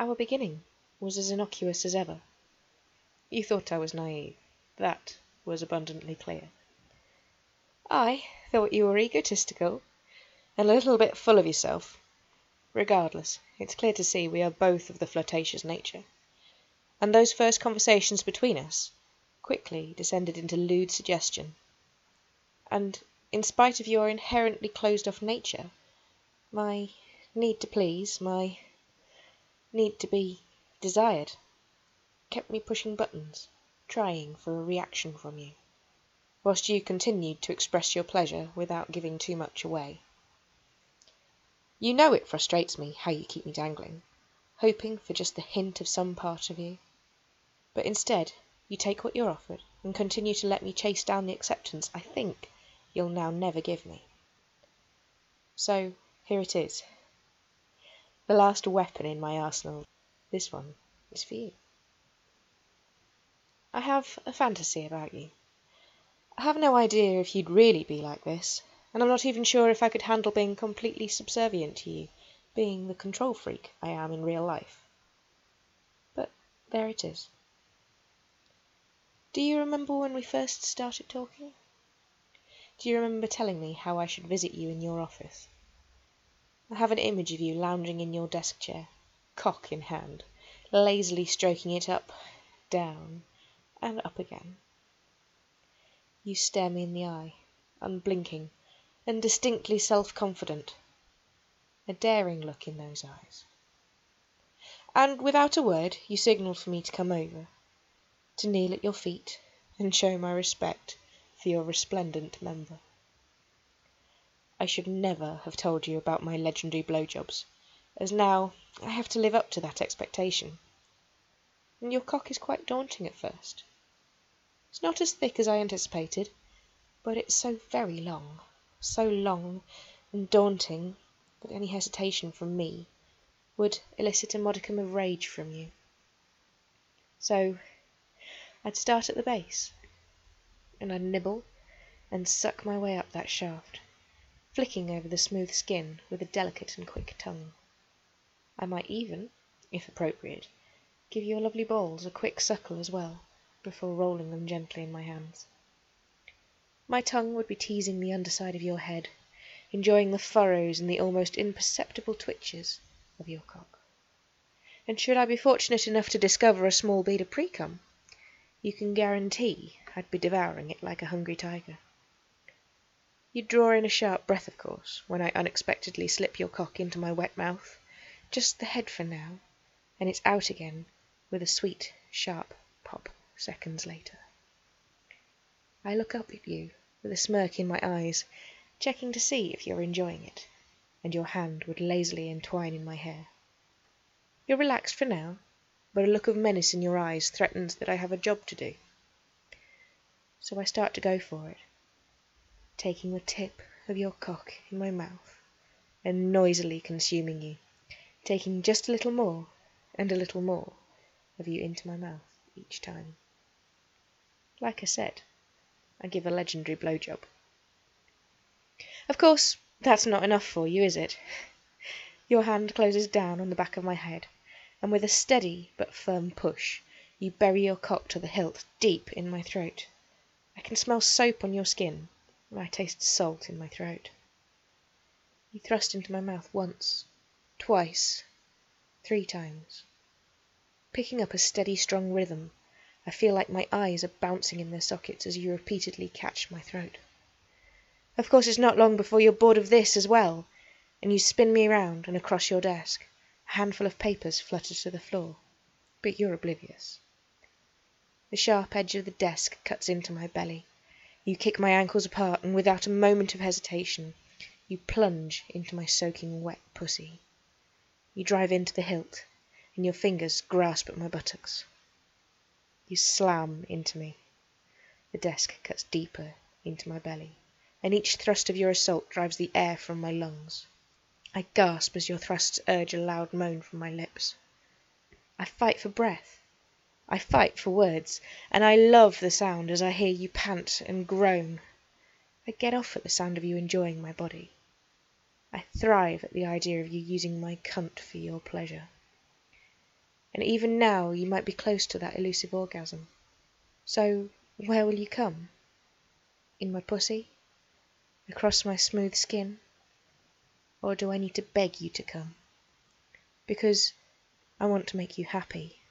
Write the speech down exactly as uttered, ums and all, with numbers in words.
Our beginning was as innocuous as ever. You thought I was naive. That was abundantly clear. I thought you were egotistical, and a little bit full of yourself. Regardless, it's clear to see we are both of the flirtatious nature. And those first conversations between us quickly descended into lewd suggestion. And, in spite of your inherently closed-off nature, my need to please, my need to be desired, kept me pushing buttons, trying for a reaction from you, whilst you continued to express your pleasure without giving too much away. You know it frustrates me how you keep me dangling, hoping for just the hint of some part of you. But instead, you take what you're offered and continue to let me chase down the acceptance I think you'll now never give me. So, here it is. The last weapon in my arsenal. This one is for you. I have a fantasy about you. I have no idea if you'd really be like this, and I'm not even sure if I could handle being completely subservient to you, being the control freak I am in real life. But there it is. Do you remember when we first started talking? Do you remember telling me how I should visit you in your office? I have an image of you lounging in your desk chair, cock in hand, lazily stroking it up, down, and up again. You stare me in the eye, unblinking, and distinctly self-confident. A daring look in those eyes. And without a word, you signal for me to come over, to kneel at your feet and show my respect for your resplendent member. I should never have told you about my legendary blowjobs, as now I have to live up to that expectation. And your cock is quite daunting at first. It's not as thick as I anticipated, but it's so very long, so long and daunting that any hesitation from me would elicit a modicum of rage from you. So I'd start at the base, and I'd nibble and suck my way up that shaft, flicking over the smooth skin with a delicate and quick tongue. I might even, if appropriate, give your lovely balls a quick suckle as well, before rolling them gently in my hands. My tongue would be teasing the underside of your head, enjoying the furrows and the almost imperceptible twitches of your cock. And should I be fortunate enough to discover a small bead of precum, you can guarantee I'd be devouring it like a hungry tiger. You'd draw in a sharp breath, of course, when I unexpectedly slip your cock into my wet mouth, just the head for now, and it's out again with a sweet, sharp pop seconds later. I look up at you with a smirk in my eyes, checking to see if you're enjoying it, and your hand would lazily entwine in my hair. You're relaxed for now, but a look of menace in your eyes threatens that I have a job to do. So I start to go for it, taking the tip of your cock in my mouth and noisily consuming you, taking just a little more and a little more of you into my mouth each time. Like I said, I give a legendary blowjob. Of course, that's not enough for you, is it? Your hand closes down on the back of my head, and with a steady but firm push, you bury your cock to the hilt deep in my throat. I can smell soap on your skin, and I taste salt in my throat. You thrust into my mouth once, twice, three times. Picking up a steady, strong rhythm, I feel like my eyes are bouncing in their sockets as you repeatedly catch my throat. Of course, it's not long before you're bored of this as well, and you spin me around and across your desk. A handful of papers flutter to the floor, but you're oblivious. The sharp edge of the desk cuts into my belly. You kick my ankles apart, and without a moment of hesitation, you plunge into my soaking wet pussy. You drive into the hilt, and your fingers grasp at my buttocks. You slam into me. The desk cuts deeper into my belly, and each thrust of your assault drives the air from my lungs. I gasp as your thrusts urge a loud moan from my lips. I fight for breath. I fight for words, and I love the sound as I hear you pant and groan. I get off at the sound of you enjoying my body. I thrive at the idea of you using my cunt for your pleasure. and even now you might be close to that elusive orgasm. So where will you come? In my pussy? Across my smooth skin? Or do I need to beg you to come? Because I want to make you happy.